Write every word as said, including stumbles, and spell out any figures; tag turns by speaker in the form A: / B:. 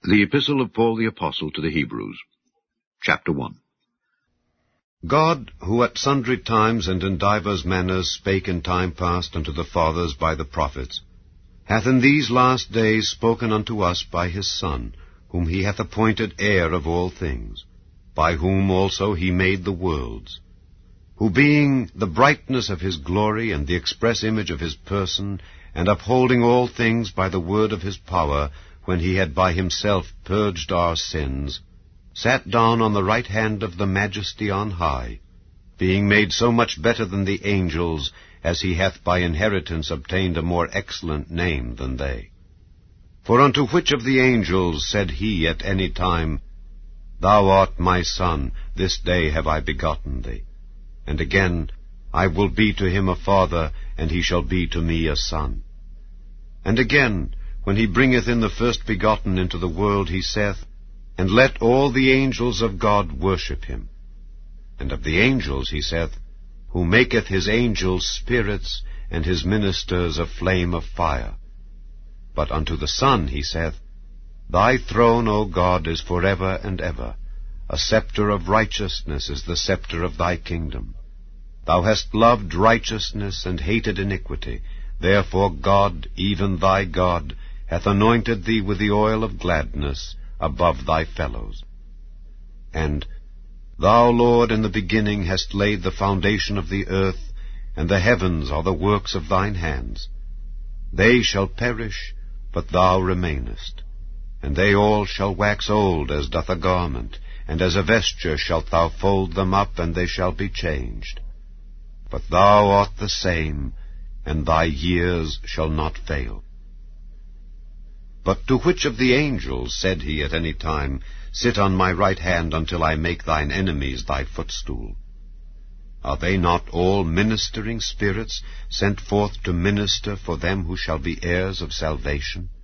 A: The Epistle of Paul the Apostle to the Hebrews, Chapter one.
B: God, who at sundry times and in divers manners spake in time past unto the fathers by the prophets, hath in these last days spoken unto us by his Son, whom he hath appointed heir of all things, by whom also he made the worlds, who being the brightness of his glory and the express image of his person, and upholding all things by the word of his power, when he had by himself purged our sins, sat down on the right hand of the Majesty on high, being made so much better than the angels, as he hath by inheritance obtained a more excellent name than they. For unto which of the angels said he at any time, Thou art my Son, this day have I begotten thee? And again, I will be to him a father, and he shall be to me a son. And again, when he bringeth in the first begotten into the world, he saith, And let all the angels of God worship him. And of the angels he saith, Who maketh his angels spirits, and his ministers a flame of fire. But unto the Son he saith, Thy throne, O God, is for ever and ever. A scepter of righteousness is the scepter of thy kingdom. Thou hast loved righteousness and hated iniquity. Therefore God, even thy God, hath anointed thee with the oil of gladness above thy fellows. And, Thou, Lord, in the beginning hast laid the foundation of the earth, and the heavens are the works of thine hands. They shall perish, but thou remainest. And they all shall wax old as doth a garment, and as a vesture shalt thou fold them up, and they shall be changed. But thou art the same, and thy years shall not fail. But to which of the angels said he at any time, Sit on my right hand until I make thine enemies thy footstool? Are they not all ministering spirits, sent forth to minister for them who shall be heirs of salvation?